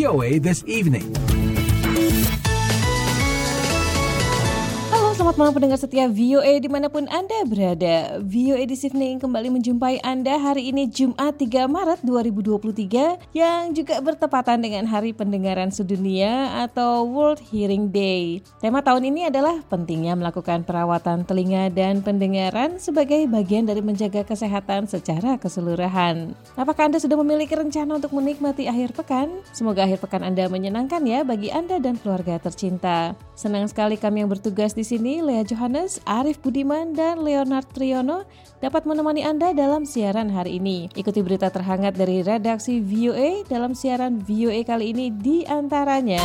VOA This Evening. Selamat malam pendengar setia VOA dimanapun Anda berada. VOA This Evening kembali menjumpai Anda hari ini Jumat 3 Maret 2023 yang juga bertepatan dengan Hari Pendengaran Sedunia atau World Hearing Day. Tema tahun ini adalah pentingnya melakukan perawatan telinga dan pendengaran sebagai bagian dari menjaga kesehatan secara keseluruhan. Apakah Anda sudah memiliki rencana untuk menikmati akhir pekan? Semoga akhir pekan Anda menyenangkan ya bagi Anda dan keluarga tercinta. Senang sekali kami yang bertugas di sini, Lea Johannes, Arif Budiman, dan Leonard Triono dapat menemani Anda dalam siaran hari ini. Ikuti berita terhangat dari redaksi VOA dalam siaran VOA kali ini di antaranya.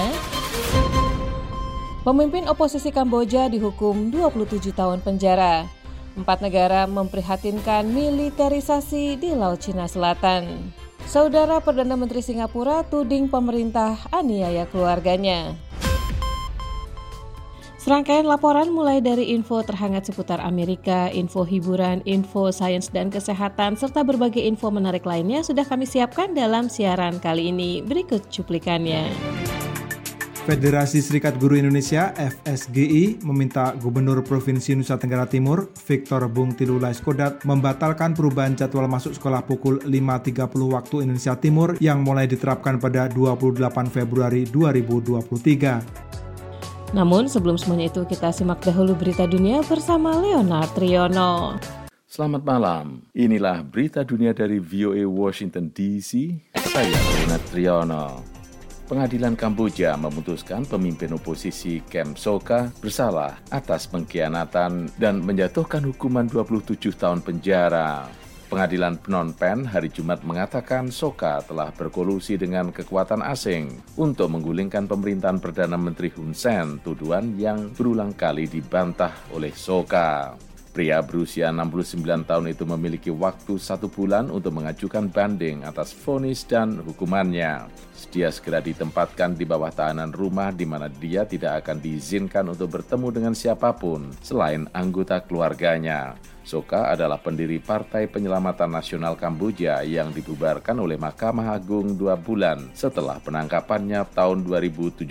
Pemimpin oposisi Kamboja dihukum 27 tahun penjara. 4 negara memprihatinkan militerisasi di Laut Cina Selatan. Saudara Perdana Menteri Singapura tuding pemerintah aniaya keluarganya. Serangkaian laporan mulai dari info terhangat seputar Amerika, info hiburan, info sains dan kesehatan, serta berbagai info menarik lainnya sudah kami siapkan dalam siaran kali ini. Berikut cuplikannya. Federasi Serikat Guru Indonesia (FSGI) meminta Gubernur Provinsi Nusa Tenggara Timur, Victor Bung Tilu Laiskodat, membatalkan perubahan jadwal masuk sekolah pukul 5.30 waktu Indonesia Timur yang mulai diterapkan pada 28 Februari 2023. Namun sebelum semuanya itu kita simak dahulu berita dunia bersama Leonard Triono. Selamat malam, inilah berita dunia dari VOA Washington DC, saya Leonard Triono. Pengadilan Kamboja memutuskan pemimpin oposisi Kem Sokha bersalah atas pengkhianatan dan menjatuhkan hukuman 27 tahun penjara. Pengadilan Phnom Penh hari Jumat mengatakan Sokha telah berkolusi dengan kekuatan asing untuk menggulingkan pemerintahan Perdana Menteri Hun Sen, tuduhan yang berulang kali dibantah oleh Sokha. Pria berusia 69 tahun itu memiliki waktu 1 bulan untuk mengajukan banding atas vonis dan hukumannya. Dia segera ditempatkan di bawah tahanan rumah di mana dia tidak akan diizinkan untuk bertemu dengan siapapun selain anggota keluarganya. Sokha adalah pendiri Partai Penyelamatan Nasional Kamboja yang dibubarkan oleh Mahkamah Agung 2 bulan setelah penangkapannya tahun 2017.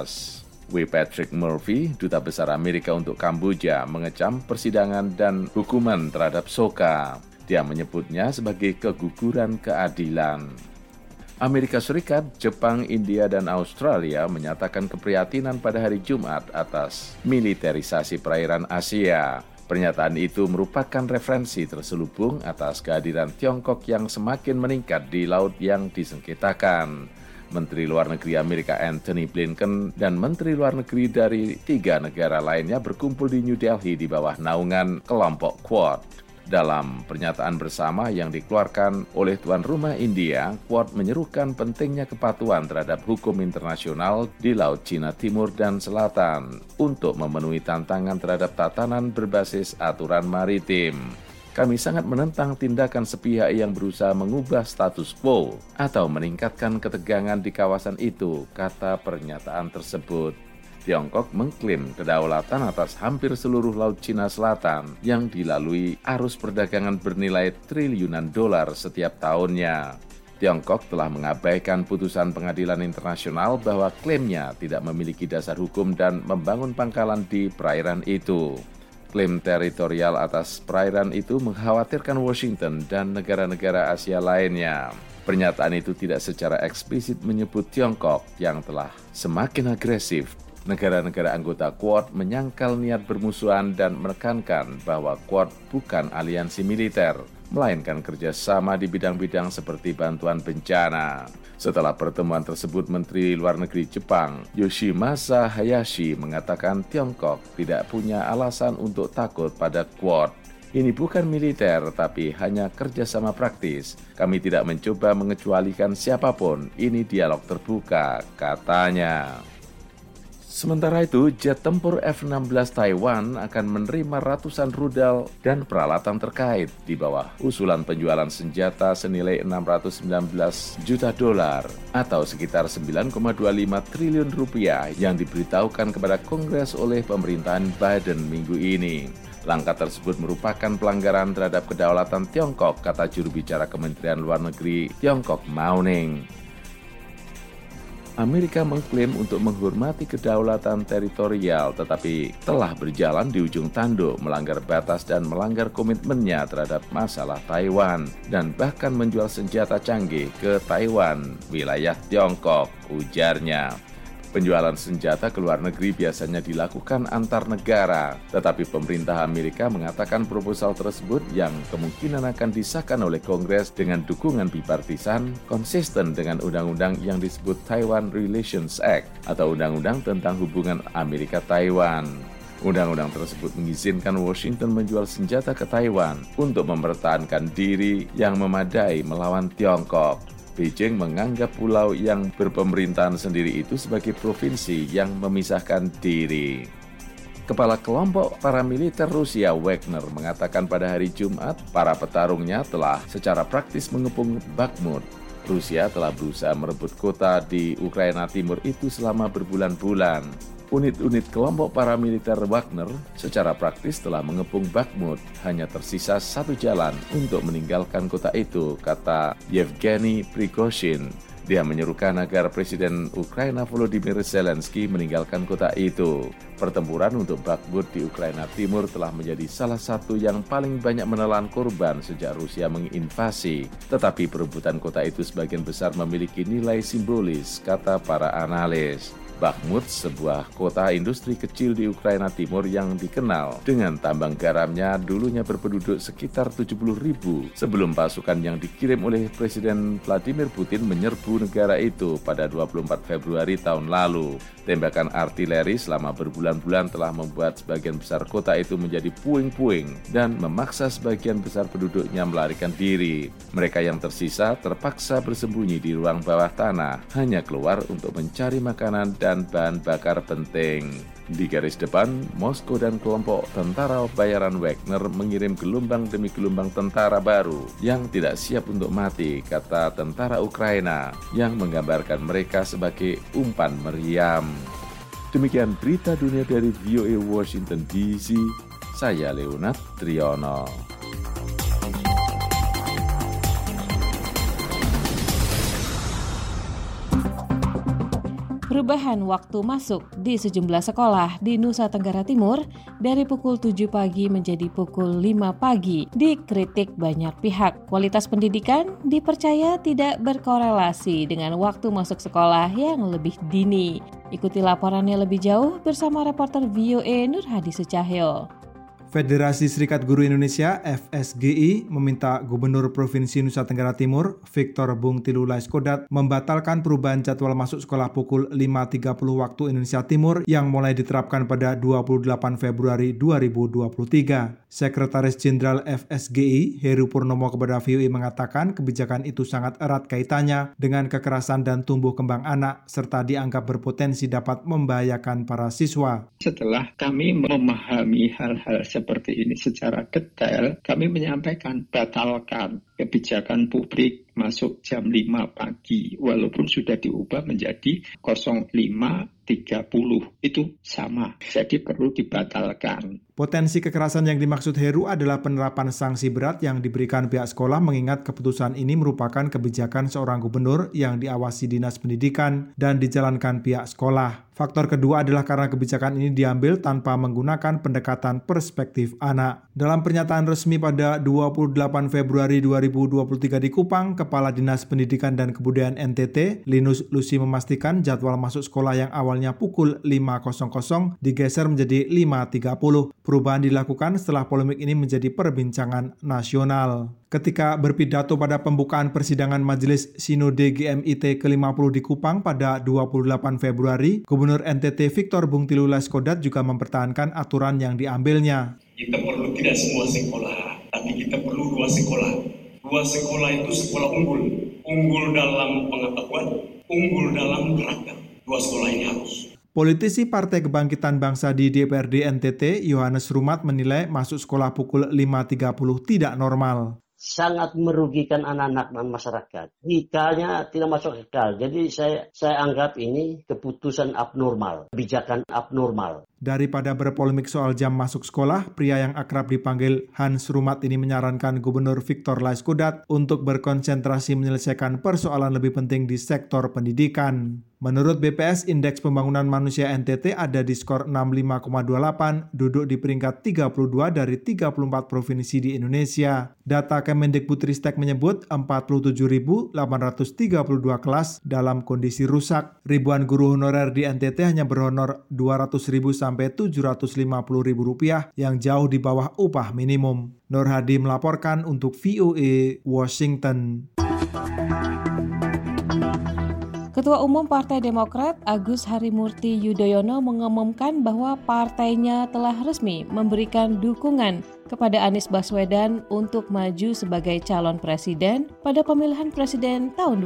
W. Patrick Murphy, Duta Besar Amerika untuk Kamboja, mengecam persidangan dan hukuman terhadap Sokha. Dia menyebutnya sebagai keguguran keadilan. Amerika Serikat, Jepang, India, dan Australia menyatakan keprihatinan pada hari Jumat atas militerisasi perairan Asia. Pernyataan itu merupakan referensi terselubung atas kehadiran Tiongkok yang semakin meningkat di laut yang disengketakan. Menteri Luar Negeri Amerika Antony Blinken dan Menteri Luar Negeri dari 3 negara lainnya berkumpul di New Delhi di bawah naungan kelompok Quad. Dalam pernyataan bersama yang dikeluarkan oleh tuan rumah India, Quad menyerukan pentingnya kepatuhan terhadap hukum internasional di Laut Cina Timur dan Selatan untuk memenuhi tantangan terhadap tatanan berbasis aturan maritim. Kami sangat menentang tindakan sepihak yang berusaha mengubah status quo atau meningkatkan ketegangan di kawasan itu, kata pernyataan tersebut. Tiongkok mengklaim kedaulatan atas hampir seluruh Laut Cina Selatan yang dilalui arus perdagangan bernilai triliunan dolar setiap tahunnya. Tiongkok telah mengabaikan putusan pengadilan internasional bahwa klaimnya tidak memiliki dasar hukum dan membangun pangkalan di perairan itu. Klaim teritorial atas perairan itu mengkhawatirkan Washington dan negara-negara Asia lainnya. Pernyataan itu tidak secara eksplisit menyebut Tiongkok yang telah semakin agresif. Negara-negara anggota Quad menyangkal niat bermusuhan dan menekankan bahwa Quad bukan aliansi militer, melainkan kerjasama di bidang-bidang seperti bantuan bencana. Setelah pertemuan tersebut, Menteri Luar Negeri Jepang, Yoshimasa Hayashi, mengatakan Tiongkok tidak punya alasan untuk takut pada Quad. Ini bukan militer, tapi hanya kerjasama praktis. Kami tidak mencoba mengecualikan siapapun, ini dialog terbuka, katanya. Sementara itu, jet tempur F-16 Taiwan akan menerima ratusan rudal dan peralatan terkait di bawah usulan penjualan senjata senilai 619 juta dolar atau sekitar 9,25 triliun rupiah yang diberitahukan kepada Kongres oleh pemerintahan Biden minggu ini. Langkah tersebut merupakan pelanggaran terhadap kedaulatan Tiongkok, kata juru bicara Kementerian Luar Negeri Tiongkok Mao Ning. Amerika mengklaim untuk menghormati kedaulatan teritorial, tetapi telah berjalan di ujung tanduk, melanggar batas dan melanggar komitmennya terhadap masalah Taiwan, dan bahkan menjual senjata canggih ke Taiwan, wilayah Tiongkok, ujarnya. Penjualan senjata ke luar negeri biasanya dilakukan antar negara, tetapi pemerintah Amerika mengatakan proposal tersebut yang kemungkinan akan disahkan oleh Kongres dengan dukungan bipartisan konsisten dengan undang-undang yang disebut Taiwan Relations Act atau undang-undang tentang hubungan Amerika-Taiwan. Undang-undang tersebut mengizinkan Washington menjual senjata ke Taiwan untuk mempertahankan diri yang memadai melawan Tiongkok. Beijing menganggap pulau yang berpemerintahan sendiri itu sebagai provinsi yang memisahkan diri. Kepala kelompok paramiliter Rusia Wagner mengatakan pada hari Jumat, para petarungnya telah secara praktis mengepung Bakhmut. Rusia telah berusaha merebut kota di Ukraina Timur itu selama berbulan-bulan. Unit-unit kelompok paramiliter Wagner secara praktis telah mengepung Bakhmut. Hanya tersisa satu jalan untuk meninggalkan kota itu, kata Yevgeny Prigozhin. Dia menyerukan agar Presiden Ukraina Volodymyr Zelensky meninggalkan kota itu. Pertempuran untuk Bakhmut di Ukraina Timur telah menjadi salah satu yang paling banyak menelan korban sejak Rusia menginvasi. Tetapi perebutan kota itu sebagian besar memiliki nilai simbolis, kata para analis. Bakhmut, sebuah kota industri kecil di Ukraina Timur yang dikenal dengan tambang garamnya, dulunya berpenduduk sekitar 70.000 sebelum pasukan yang dikirim oleh Presiden Vladimir Putin menyerbu negara itu pada 24 Februari tahun lalu. Tembakan artileri selama berbulan-bulan telah membuat sebagian besar kota itu menjadi puing-puing dan memaksa sebagian besar penduduknya melarikan diri. Mereka yang tersisa terpaksa bersembunyi di ruang bawah tanah, hanya keluar untuk mencari makanan dan bahan bakar penting. Di garis depan, Moskow dan kelompok tentara bayaran Wagner mengirim gelombang demi gelombang tentara baru yang tidak siap untuk mati, kata tentara Ukraina, yang menggambarkan mereka sebagai umpan meriam. Demikian berita dunia dari VOA Washington DC, saya Leonard Triono. Perubahan waktu masuk di sejumlah sekolah di Nusa Tenggara Timur dari pukul 7 pagi menjadi pukul 5 pagi dikritik banyak pihak. Kualitas pendidikan dipercaya tidak berkorelasi dengan waktu masuk sekolah yang lebih dini. Ikuti laporannya lebih jauh bersama reporter VOA Nur Hadi Sucahyo. Federasi Serikat Guru Indonesia (FSGI) meminta Gubernur Provinsi Nusa Tenggara Timur, Victor Bung Tilu Laiskodat, membatalkan perubahan jadwal masuk sekolah pukul 5.30 waktu Indonesia Timur yang mulai diterapkan pada 28 Februari 2023. Sekretaris Jenderal FSGI, Heru Purnomo kepada VOA mengatakan kebijakan itu sangat erat kaitannya dengan kekerasan dan tumbuh kembang anak, serta dianggap berpotensi dapat membahayakan para siswa. Setelah kami memahami hal-hal seperti ini secara detail, kami menyampaikan batalkan kebijakan publik masuk jam 5 pagi, walaupun sudah diubah menjadi 05.30, itu sama, jadi perlu dibatalkan. Potensi kekerasan yang dimaksud Heru adalah penerapan sanksi berat yang diberikan pihak sekolah, mengingat keputusan ini merupakan kebijakan seorang gubernur yang diawasi Dinas Pendidikan dan dijalankan pihak sekolah. Faktor kedua adalah karena kebijakan ini diambil tanpa menggunakan pendekatan perspektif anak. Dalam pernyataan resmi pada 28 Februari 2023 di Kupang, Kepala Dinas Pendidikan dan Kebudayaan NTT, Linus Lucy, memastikan jadwal masuk sekolah yang awalnya pukul 5.00 digeser menjadi 5.30. Perubahan dilakukan setelah polemik ini menjadi perbincangan nasional. Ketika berpidato pada pembukaan persidangan Majelis Sinode GMIT ke-50 di Kupang pada 28 Februari, Gubernur NTT Victor Bung Tilu Laiskodat juga mempertahankan aturan yang diambilnya. Kita perlu tidak semua sekolah, tapi kita perlu 2 sekolah. 2 sekolah itu sekolah unggul. Unggul dalam pengetahuan, unggul dalam beragam. 2 sekolah ini harus. Politisi Partai Kebangkitan Bangsa di DPRD NTT, Yohanes Rumat, menilai masuk sekolah pukul 5.30 tidak normal. Sangat merugikan anak-anak dan masyarakat. Jikanya tidak masuk akal. Jadi saya anggap ini keputusan abnormal, kebijakan abnormal. Daripada berpolemik soal jam masuk sekolah, pria yang akrab dipanggil Hans Rumat ini menyarankan Gubernur Victor Laiskodat untuk berkonsentrasi menyelesaikan persoalan lebih penting di sektor pendidikan. Menurut BPS, Indeks Pembangunan Manusia NTT ada di skor 65,28, duduk di peringkat 32 dari 34 provinsi di Indonesia. Data Kemendikbudristek menyebut 47.832 kelas dalam kondisi rusak. Ribuan guru honorer di NTT hanya berhonor Rp200.000 sampai Rp750.000 yang jauh di bawah upah minimum. Nur Hadi melaporkan untuk VOA Washington. Ketua Umum Partai Demokrat Agus Harimurti Yudhoyono mengumumkan bahwa partainya telah resmi memberikan dukungan kepada Anies Baswedan untuk maju sebagai calon presiden pada pemilihan presiden tahun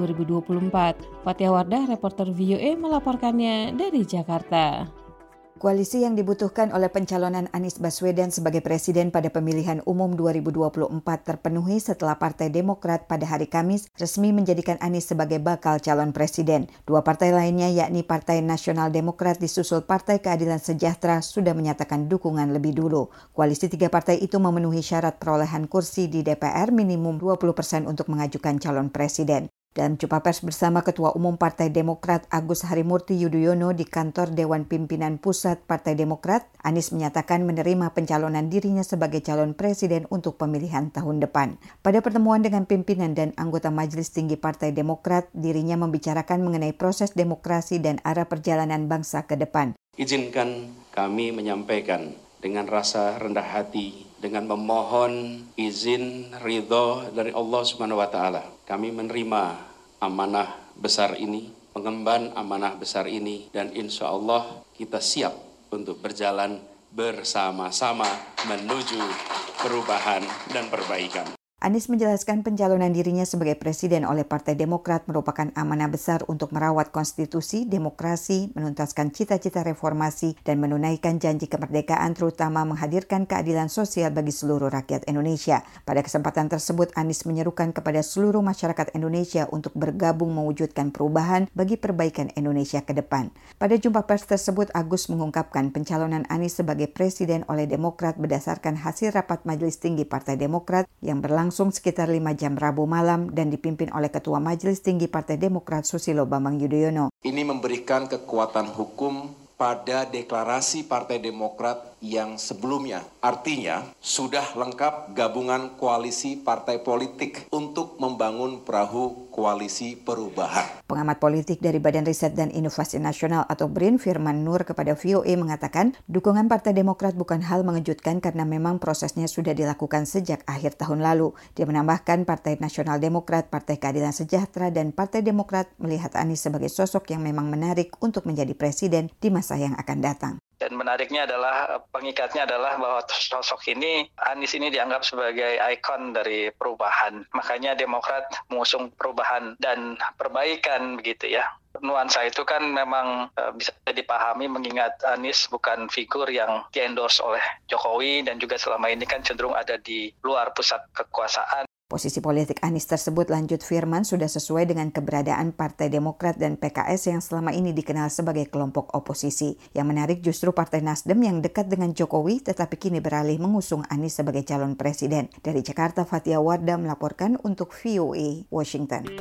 2024. Fatia Wardah, reporter VOA melaporkannya dari Jakarta. Koalisi yang dibutuhkan oleh pencalonan Anies Baswedan sebagai presiden pada pemilihan umum 2024 terpenuhi setelah Partai Demokrat pada hari Kamis resmi menjadikan Anies sebagai bakal calon presiden. Dua partai lainnya yakni Partai Nasional Demokrat disusul Partai Keadilan Sejahtera sudah menyatakan dukungan lebih dulu. Koalisi tiga partai itu memenuhi syarat perolehan kursi di DPR minimum 20% untuk mengajukan calon presiden. Dalam jumpa pers bersama Ketua Umum Partai Demokrat Agus Harimurti Yudhoyono di kantor Dewan Pimpinan Pusat Partai Demokrat, Anies menyatakan menerima pencalonan dirinya sebagai calon presiden untuk pemilihan tahun depan. Pada pertemuan dengan pimpinan dan anggota Majelis Tinggi Partai Demokrat, dirinya membicarakan mengenai proses demokrasi dan arah perjalanan bangsa ke depan. Izinkan kami menyampaikan dengan rasa rendah hati, dengan memohon izin ridho dari Allah Subhanahu wa Ta'ala. Kami menerima amanah besar ini, mengemban amanah besar ini, dan insya Allah kita siap untuk berjalan bersama-sama menuju perubahan dan perbaikan. Anies menjelaskan pencalonan dirinya sebagai presiden oleh Partai Demokrat merupakan amanah besar untuk merawat konstitusi, demokrasi, menuntaskan cita-cita reformasi, dan menunaikan janji kemerdekaan terutama menghadirkan keadilan sosial bagi seluruh rakyat Indonesia. Pada kesempatan tersebut, Anies menyerukan kepada seluruh masyarakat Indonesia untuk bergabung mewujudkan perubahan bagi perbaikan Indonesia ke depan. Pada jumpa pers tersebut, Agus mengungkapkan pencalonan Anies sebagai presiden oleh Demokrat berdasarkan hasil rapat Majelis Tinggi Partai Demokrat yang berlangsung sekitar 5 jam Rabu malam dan dipimpin oleh Ketua Majelis Tinggi Partai Demokrat Susilo Bambang Yudhoyono. Ini memberikan kekuatan hukum pada deklarasi Partai Demokrat yang sebelumnya. Artinya, sudah lengkap gabungan koalisi partai politik untuk membangun perahu koalisi perubahan. Pengamat politik dari Badan Riset dan Inovasi Nasional atau BRIN, Firman Nur kepada VOA mengatakan, dukungan Partai Demokrat bukan hal mengejutkan karena memang prosesnya sudah dilakukan sejak akhir tahun lalu. Dia menambahkan Partai Nasional Demokrat, Partai Keadilan Sejahtera, dan Partai Demokrat melihat Anies sebagai sosok yang memang menarik untuk menjadi presiden di masa yang akan datang. Dan menariknya adalah, pengikatnya adalah bahwa sosok ini, Anies ini dianggap sebagai ikon dari perubahan. Makanya Demokrat mengusung perubahan dan perbaikan begitu ya. Nuansa itu kan memang bisa dipahami mengingat Anies bukan figur yang di-endorse oleh Jokowi dan juga selama ini kan cenderung ada di luar pusat kekuasaan. Posisi politik Anies tersebut, lanjut Firman, sudah sesuai dengan keberadaan Partai Demokrat dan PKS yang selama ini dikenal sebagai kelompok oposisi. Yang menarik justru Partai Nasdem yang dekat dengan Jokowi tetapi kini beralih mengusung Anies sebagai calon presiden. Dari Jakarta, Fatia Wardah melaporkan untuk VOA Washington.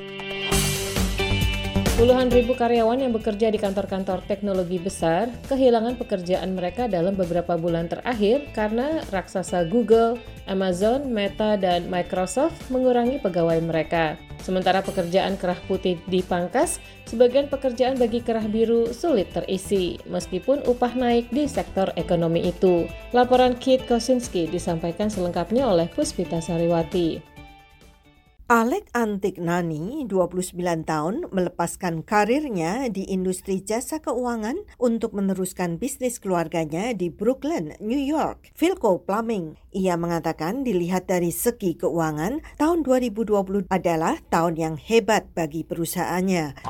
Puluhan ribu karyawan yang bekerja di kantor-kantor teknologi besar kehilangan pekerjaan mereka dalam beberapa bulan terakhir karena raksasa Google, Amazon, Meta, dan Microsoft mengurangi pegawai mereka. Sementara pekerjaan kerah putih dipangkas, sebagian pekerjaan bagi kerah biru sulit terisi, meskipun upah naik di sektor ekonomi itu. Laporan Kit Kosinski disampaikan selengkapnya oleh Puspita Sariwati. Alek Antignani, 29 tahun, melepaskan karirnya di industri jasa keuangan untuk meneruskan bisnis keluarganya di Brooklyn, New York, Philco Plumbing. Ia mengatakan dilihat dari segi keuangan, tahun 2020 adalah tahun yang hebat bagi perusahaannya.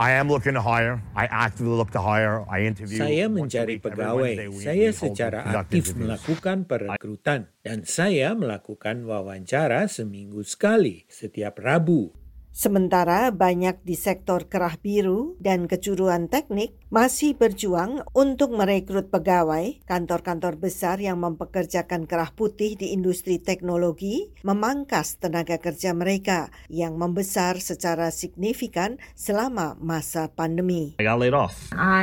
Saya mencari pegawai. Saya secara aktif melakukan perekrutan dan saya melakukan wawancara seminggu sekali setiap Rabu. Sementara banyak di sektor kerah biru dan kejuruan teknik masih berjuang untuk merekrut pegawai, kantor-kantor besar yang mempekerjakan kerah putih di industri teknologi memangkas tenaga kerja mereka yang membesar secara signifikan selama masa pandemi. I got laid off.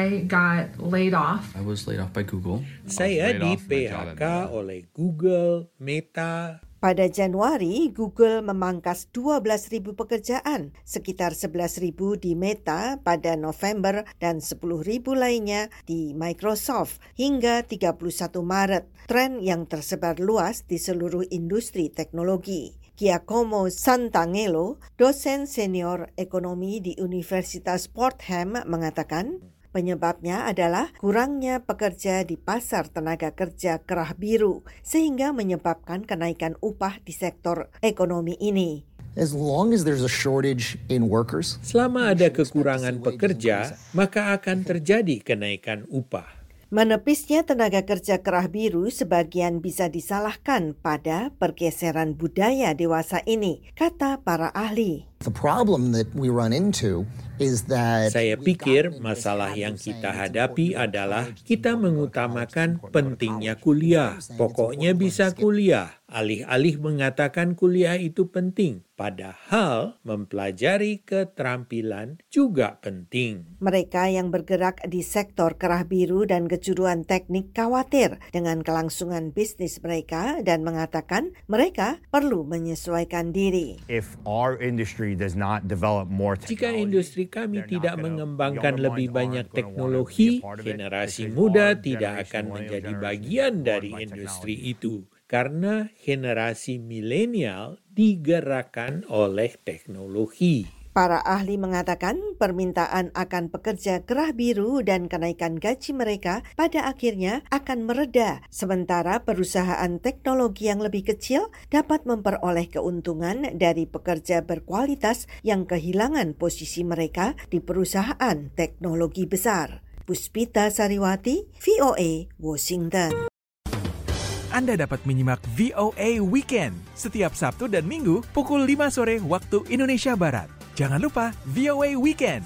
I was laid off by Google. Saya di PHK oleh Google, Meta. Pada Januari, Google memangkas 12.000 pekerjaan, sekitar 11.000 di Meta pada November dan 10.000 lainnya di Microsoft hingga 31 Maret, tren yang tersebar luas di seluruh industri teknologi. Giacomo Santangelo, dosen senior ekonomi di Universitas Fordham, mengatakan, penyebabnya adalah kurangnya pekerja di pasar tenaga kerja kerah biru, sehingga menyebabkan kenaikan upah di sektor ekonomi ini. Selama ada kekurangan pekerja, maka akan terjadi kenaikan upah. Menepisnya tenaga kerja kerah biru sebagian bisa disalahkan pada pergeseran budaya dewasa ini, kata para ahli. Saya pikir masalah yang kita hadapi adalah kita mengutamakan pentingnya kuliah. Pokoknya bisa kuliah. Alih-alih mengatakan kuliah itu penting, padahal mempelajari keterampilan juga penting. Mereka yang bergerak di sektor kerah biru dan kejuruan teknik khawatir dengan kelangsungan bisnis mereka dan mengatakan mereka perlu menyesuaikan diri. Jika industri kami tidak mengembangkan lebih banyak teknologi, generasi muda tidak akan menjadi bagian dari industri itu. Karena generasi milenial digerakkan oleh teknologi. Para ahli mengatakan permintaan akan pekerja kerah biru dan kenaikan gaji mereka pada akhirnya akan mereda, sementara perusahaan teknologi yang lebih kecil dapat memperoleh keuntungan dari pekerja berkualitas yang kehilangan posisi mereka di perusahaan teknologi besar. Puspita Sariwati, VOA, Washington. Anda dapat menyimak VOA Weekend setiap Sabtu dan Minggu pukul 5 sore waktu Indonesia Barat. Jangan lupa VOA Weekend.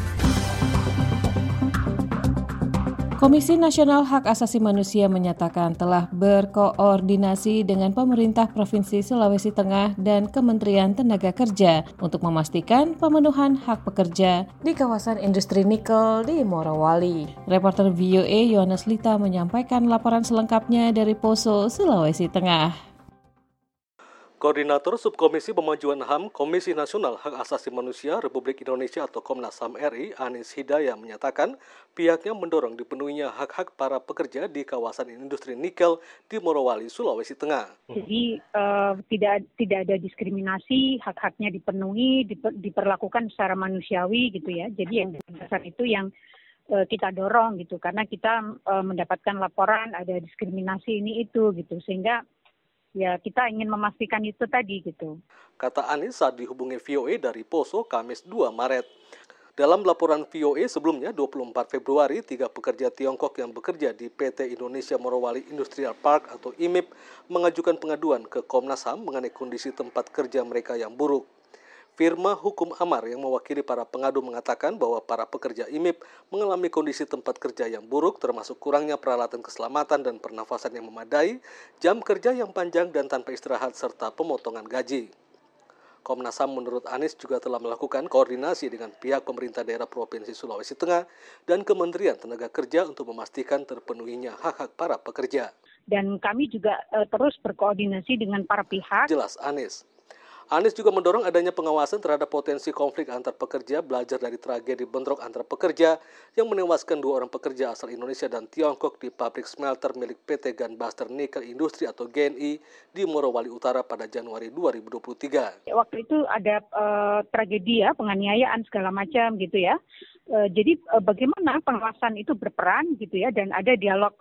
Komisi Nasional Hak Asasi Manusia menyatakan telah berkoordinasi dengan pemerintah Provinsi Sulawesi Tengah dan Kementerian Tenaga Kerja untuk memastikan pemenuhan hak pekerja di kawasan industri nikel di Morowali. Reporter VOA Yohanes Lita menyampaikan laporan selengkapnya dari Poso, Sulawesi Tengah. Koordinator Subkomisi Pemajuan HAM Komisi Nasional Hak Asasi Manusia Republik Indonesia atau Komnas HAM RI, Anis Hidayah menyatakan pihaknya mendorong dipenuhinya hak-hak para pekerja di kawasan industri nikel di Morowali, Sulawesi Tengah. Jadi tidak ada diskriminasi, hak-haknya dipenuhi, diperlakukan secara manusiawi gitu ya. Jadi yang dasar itu yang kita dorong gitu, karena kita mendapatkan laporan ada diskriminasi ini itu gitu, sehingga ya kita ingin memastikan itu tadi gitu. Kata Anis saat dihubungi VOA dari Poso Kamis 2 Maret. Dalam laporan VOA sebelumnya 24 Februari, 3 pekerja Tiongkok yang bekerja di PT Indonesia Morowali Industrial Park atau IMIP mengajukan pengaduan ke Komnas HAM mengenai kondisi tempat kerja mereka yang buruk. Firma Hukum Amar yang mewakili para pengadu mengatakan bahwa para pekerja IMIP mengalami kondisi tempat kerja yang buruk termasuk kurangnya peralatan keselamatan dan pernafasan yang memadai, jam kerja yang panjang dan tanpa istirahat serta pemotongan gaji. Komnas HAM menurut Anis juga telah melakukan koordinasi dengan pihak pemerintah daerah Provinsi Sulawesi Tengah dan Kementerian Tenaga Kerja untuk memastikan terpenuhinya hak-hak para pekerja. Dan kami juga terus berkoordinasi dengan para pihak. Jelas Anis. Anis juga mendorong adanya pengawasan terhadap potensi konflik antar pekerja, belajar dari tragedi bentrok antar pekerja yang menewaskan 2 orang pekerja asal Indonesia dan Tiongkok di pabrik smelter milik PT Gunbuster Nickel Industri atau GNI di Morowali Utara pada Januari 2023. Waktu itu ada tragedi ya, penganiayaan segala macam gitu ya. Jadi bagaimana pengawasan itu berperan gitu ya, dan ada dialog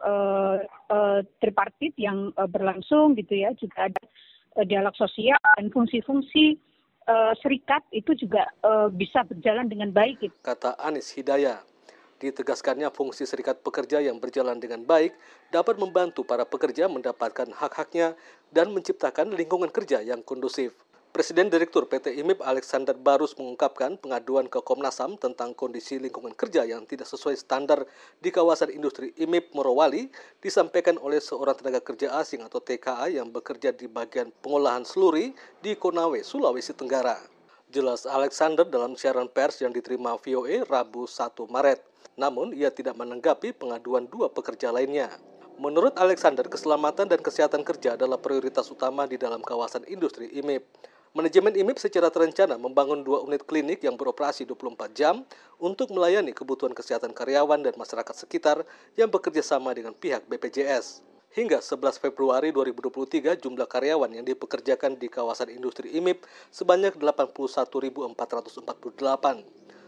tripartit yang berlangsung gitu ya, juga ada dialog sosial dan fungsi-fungsi serikat itu juga bisa berjalan dengan baik. Gitu. Kata Anis Hidayah, ditegaskannya fungsi serikat pekerja yang berjalan dengan baik dapat membantu para pekerja mendapatkan hak-haknya dan menciptakan lingkungan kerja yang kondusif. Presiden Direktur PT IMIP Alexander Barus mengungkapkan pengaduan ke Komnas HAM tentang kondisi lingkungan kerja yang tidak sesuai standar di kawasan industri IMIP Morowali disampaikan oleh seorang tenaga kerja asing atau TKA yang bekerja di bagian pengolahan seluri di Konawe, Sulawesi Tenggara. Jelas Alexander dalam siaran pers yang diterima VOA Rabu 1 Maret. Namun, ia tidak menanggapi pengaduan dua pekerja lainnya. Menurut Alexander, keselamatan dan kesehatan kerja adalah prioritas utama di dalam kawasan industri IMIP. Manajemen IMIP secara terencana membangun 2 unit klinik yang beroperasi 24 jam untuk melayani kebutuhan kesehatan karyawan dan masyarakat sekitar yang bekerja sama dengan pihak BPJS. Hingga 11 Februari 2023, jumlah karyawan yang dipekerjakan di kawasan industri IMIP sebanyak 81.448.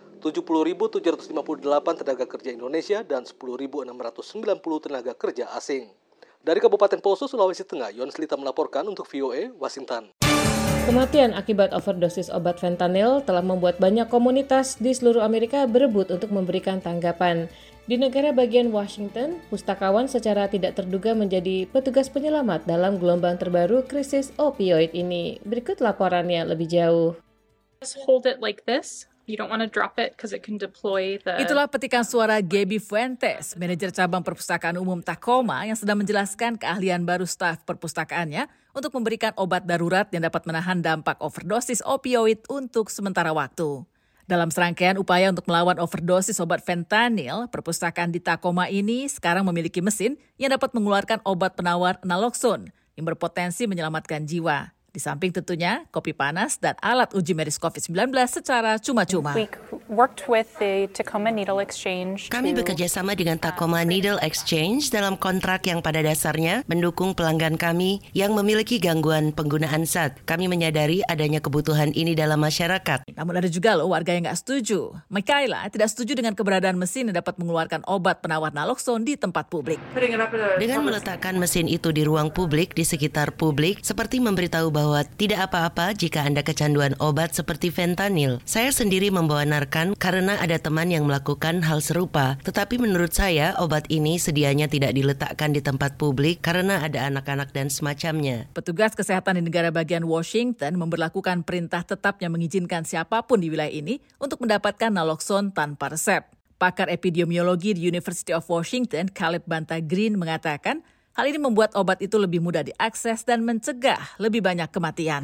70.758 tenaga kerja Indonesia dan 10.690 tenaga kerja asing. Dari Kabupaten Poso, Sulawesi Tengah, Yohanes Lita melaporkan untuk VOA, Washington. Kematian akibat overdosis obat fentanyl telah membuat banyak komunitas di seluruh Amerika berebut untuk memberikan tanggapan. Di negara bagian Washington, pustakawan secara tidak terduga menjadi petugas penyelamat dalam gelombang terbaru krisis opioid ini. Berikut laporannya lebih jauh. Just hold it like this. You don't want to drop it because it can deploy the... Itulah petikan suara Gaby Fuentes, manajer cabang perpustakaan umum Tacoma yang sedang menjelaskan keahlian baru staf perpustakaannya untuk memberikan obat darurat yang dapat menahan dampak overdosis opioid untuk sementara waktu. Dalam serangkaian upaya untuk melawan overdosis obat fentanyl, perpustakaan di Tacoma ini sekarang memiliki mesin yang dapat mengeluarkan obat penawar naloxone yang berpotensi menyelamatkan jiwa. Di samping tentunya kopi panas dan alat uji medis COVID-19 secara cuma-cuma. Kami bekerja sama dengan Tacoma Needle Exchange dalam kontrak yang pada dasarnya mendukung pelanggan kami yang memiliki gangguan penggunaan zat. Kami menyadari adanya kebutuhan ini dalam masyarakat. Namun ada juga loh warga yang nggak setuju. Michaela tidak setuju dengan keberadaan mesin yang dapat mengeluarkan obat penawar naloxone di tempat publik. Dengan meletakkan mesin itu di ruang publik, di sekitar publik, seperti memberitahu bahwa tidak apa-apa jika Anda kecanduan obat seperti fentanyl. Saya sendiri membawa Narcan karena ada teman yang melakukan hal serupa. Tetapi menurut saya, obat ini sedianya tidak diletakkan di tempat publik karena ada anak-anak dan semacamnya. Petugas kesehatan di negara bagian Washington memberlakukan perintah tetap yang mengizinkan siapapun di wilayah ini untuk mendapatkan naloxone tanpa resep. Pakar epidemiologi di University of Washington, Caleb Banta Green, mengatakan hal ini membuat obat itu lebih mudah diakses dan mencegah lebih banyak kematian.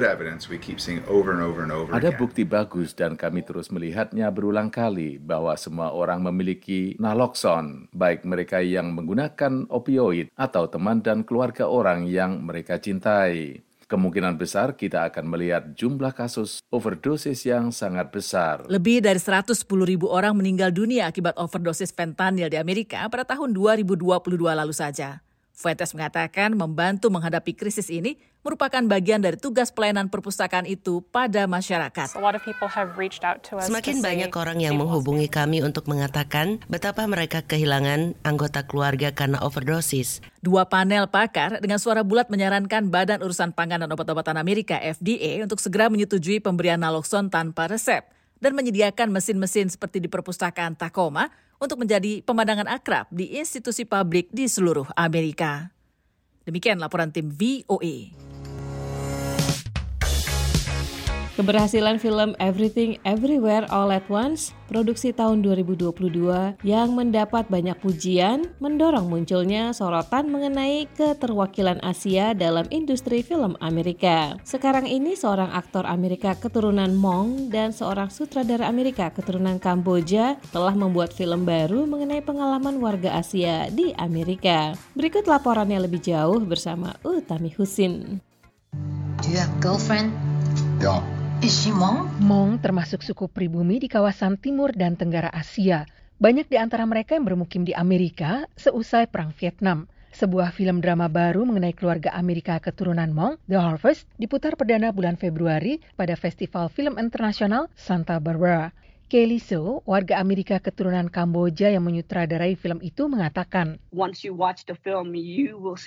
Ada bukti bagus dan kami terus melihatnya berulang kali bahwa semua orang memiliki naloxone, baik mereka yang menggunakan opioid atau teman dan keluarga orang yang mereka cintai. Kemungkinan besar kita akan melihat jumlah kasus overdosis yang sangat besar. Lebih dari 110.000 orang meninggal dunia akibat overdosis fentanyl di Amerika pada tahun 2022 lalu saja. Fuentes mengatakan membantu menghadapi krisis ini merupakan bagian dari tugas pelayanan perpustakaan itu pada masyarakat. Semakin banyak orang yang menghubungi kami untuk mengatakan betapa mereka kehilangan anggota keluarga karena overdosis. 2 panel pakar dengan suara bulat menyarankan Badan Urusan Pangan dan Obat-obatan Amerika FDA untuk segera menyetujui pemberian naloxone tanpa resep dan menyediakan mesin-mesin seperti di perpustakaan Tacoma untuk menjadi pemandangan akrab di institusi publik di seluruh Amerika. Demikian laporan tim VOA. Keberhasilan film Everything Everywhere All at Once, produksi tahun 2022 yang mendapat banyak pujian, mendorong munculnya sorotan mengenai keterwakilan Asia dalam industri film Amerika. Sekarang ini seorang aktor Amerika keturunan Hmong dan seorang sutradara Amerika keturunan Kamboja telah membuat film baru mengenai pengalaman warga Asia di Amerika. Berikut laporannya lebih jauh bersama Utami Husin. Do you have girlfriend? Yeah. Is she Hmong? Hmong termasuk suku pribumi di kawasan timur dan tenggara Asia. Banyak di antara mereka yang bermukim di Amerika seusai Perang Vietnam. Sebuah film drama baru mengenai keluarga Amerika keturunan Hmong, The Harvest, diputar perdana bulan Februari pada Festival Film Internasional Santa Barbara. Kelly So, warga Amerika keturunan Kamboja yang menyutradarai film itu mengatakan, Once you watch the film, you will see a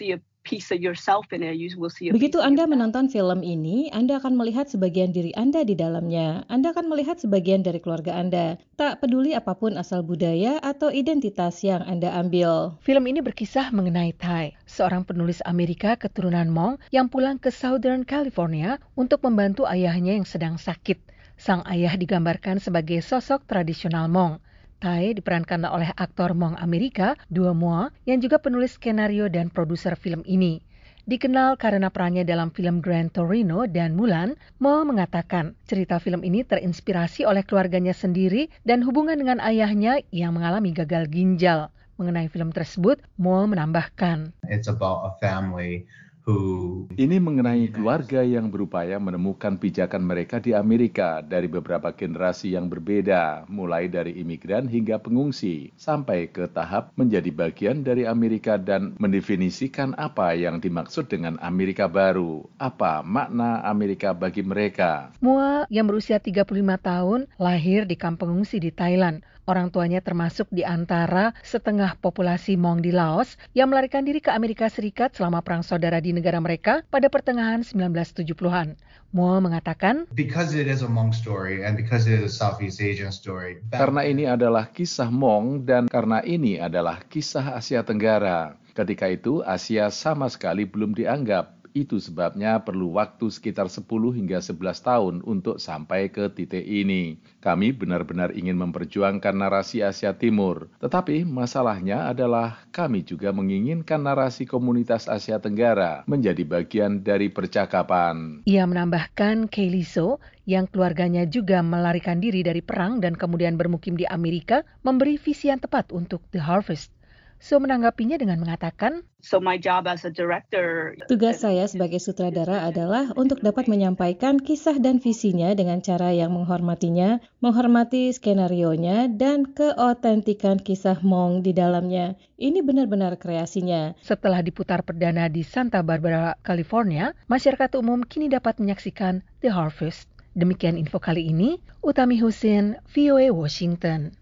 Begitu Anda menonton film ini, Anda akan melihat sebagian diri Anda di dalamnya. Anda akan melihat sebagian dari keluarga Anda. Tak peduli apapun asal budaya atau identitas yang Anda ambil. Film ini berkisah mengenai Ty, seorang penulis Amerika keturunan Hmong yang pulang ke Southern California untuk membantu ayahnya yang sedang sakit. Sang ayah digambarkan sebagai sosok tradisional Hmong. Ty diperankan oleh aktor Hmong Amerika, Duo Mo, yang juga penulis skenario dan produser film ini. Dikenal karena perannya dalam film Gran Torino dan Mulan, Mo mengatakan cerita film ini terinspirasi oleh keluarganya sendiri dan hubungan dengan ayahnya yang mengalami gagal ginjal. Mengenai film tersebut, Mo menambahkan, It's about a family Ini mengenai keluarga yang berupaya menemukan pijakan mereka di Amerika dari beberapa generasi yang berbeda, mulai dari imigran hingga pengungsi, sampai ke tahap menjadi bagian dari Amerika dan mendefinisikan apa yang dimaksud dengan Amerika baru, apa makna Amerika bagi mereka. Mua yang berusia 35 tahun lahir di kamp pengungsi di Thailand. Orang tuanya termasuk di antara setengah populasi Hmong di Laos yang melarikan diri ke Amerika Serikat selama perang saudara di negara mereka pada pertengahan 1970-an. Mo mengatakan, Because it is a Hmong story and because it is a Southeast Asian story. Karena ini adalah kisah Hmong dan karena ini adalah kisah Asia Tenggara. Ketika itu Asia sama sekali belum dianggap. Itu sebabnya perlu waktu sekitar 10 hingga 11 tahun untuk sampai ke titik ini. Kami benar-benar ingin memperjuangkan narasi Asia Timur. Tetapi masalahnya adalah kami juga menginginkan narasi komunitas Asia Tenggara menjadi bagian dari percakapan. Ia menambahkan Kay Liso, yang keluarganya juga melarikan diri dari perang dan kemudian bermukim di Amerika, memberi visi yang tepat untuk The Harvest. So menanggapinya dengan mengatakan, tugas saya sebagai sutradara adalah untuk dapat menyampaikan kisah dan visinya dengan cara yang menghormatinya, menghormati skenarionya, dan keotentikan kisah Hmong di dalamnya. Ini benar-benar kreasinya. Setelah diputar perdana di Santa Barbara, California, masyarakat umum kini dapat menyaksikan The Harvest. Demikian info kali ini, Utami Husin, VOA Washington.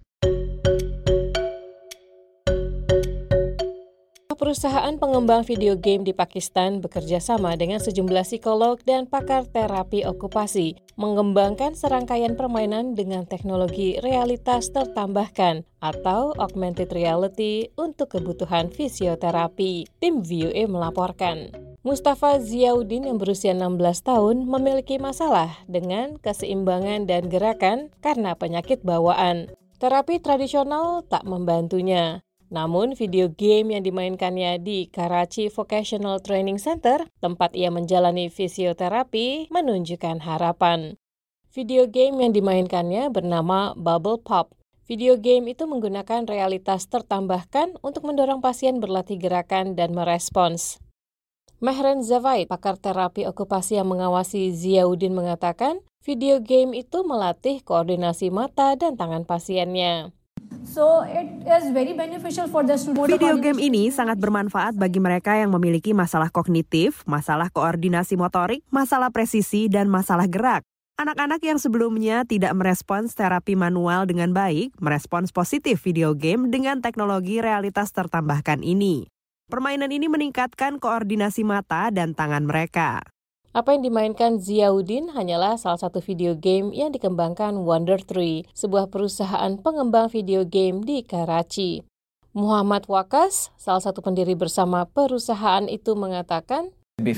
Perusahaan pengembang video game di Pakistan bekerja sama dengan sejumlah psikolog dan pakar terapi okupasi, mengembangkan serangkaian permainan dengan teknologi realitas tertambahkan atau augmented reality untuk kebutuhan fisioterapi. Tim VOA melaporkan. Mustafa Ziauddin yang berusia 16 tahun memiliki masalah dengan keseimbangan dan gerakan karena penyakit bawaan. Terapi tradisional tak membantunya. Namun, video game yang dimainkannya di Karachi Vocational Training Center, tempat ia menjalani fisioterapi, menunjukkan harapan. Video game yang dimainkannya bernama Bubble Pop. Video game itu menggunakan realitas tertambahkan untuk mendorong pasien berlatih gerakan dan merespons. Mehren Zavaid, pakar terapi okupasi yang mengawasi Ziauddin mengatakan, video game itu melatih koordinasi mata dan tangan pasiennya. Video game ini sangat bermanfaat bagi mereka yang memiliki masalah kognitif, masalah koordinasi motorik, masalah presisi, dan masalah gerak. Anak-anak yang sebelumnya tidak merespons terapi manual dengan baik, merespons positif video game dengan teknologi realitas tertambahkan ini. Permainan ini meningkatkan koordinasi mata dan tangan mereka. Apa yang dimainkan Ziauddin hanyalah salah satu video game yang dikembangkan Wonder 3, sebuah perusahaan pengembang video game di Karachi. Muhammad Wakas, salah satu pendiri bersama perusahaan itu mengatakan,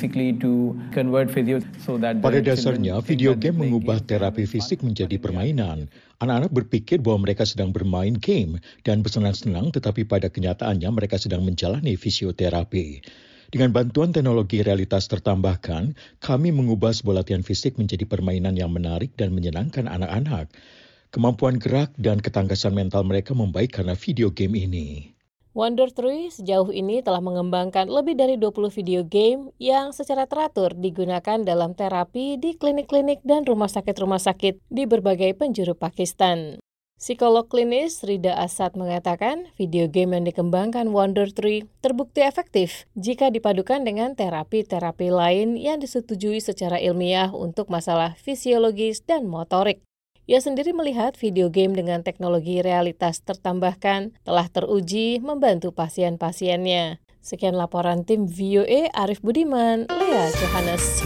pada dasarnya, video game mengubah terapi fisik menjadi permainan. Anak-anak berpikir bahwa mereka sedang bermain game dan bersenang-senang, tetapi pada kenyataannya mereka sedang menjalani fisioterapi. Dengan bantuan teknologi realitas tertambahkan, kami mengubah sebuah latihan fisik menjadi permainan yang menarik dan menyenangkan anak-anak. Kemampuan gerak dan ketangkasan mental mereka membaik karena video game ini. Wonder 3 sejauh ini telah mengembangkan lebih dari 20 video game yang secara teratur digunakan dalam terapi di klinik-klinik dan rumah sakit di berbagai penjuru Pakistan. Psikolog klinis Rida Asad mengatakan video game yang dikembangkan Wonder 3 terbukti efektif jika dipadukan dengan terapi-terapi lain yang disetujui secara ilmiah untuk masalah fisiologis dan motorik. Ia sendiri melihat video game dengan teknologi realitas tertambahkan telah teruji membantu pasien-pasiennya. Sekian laporan tim VOA, Arif Budiman, Lea Johannes.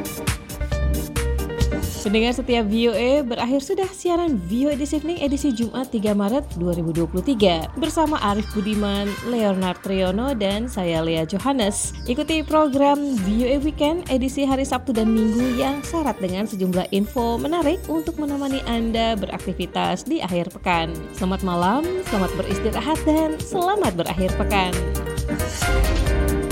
Pendengar setiap VOA, berakhir sudah siaran VOA This Evening edisi Jumat 3 Maret 2023 bersama Arif Budiman, Leonard Triono, dan saya Lea Johannes. Ikuti program VOA Weekend edisi hari Sabtu dan Minggu yang syarat dengan sejumlah info menarik untuk menemani Anda beraktivitas di akhir pekan. Selamat malam, selamat beristirahat, dan selamat berakhir pekan.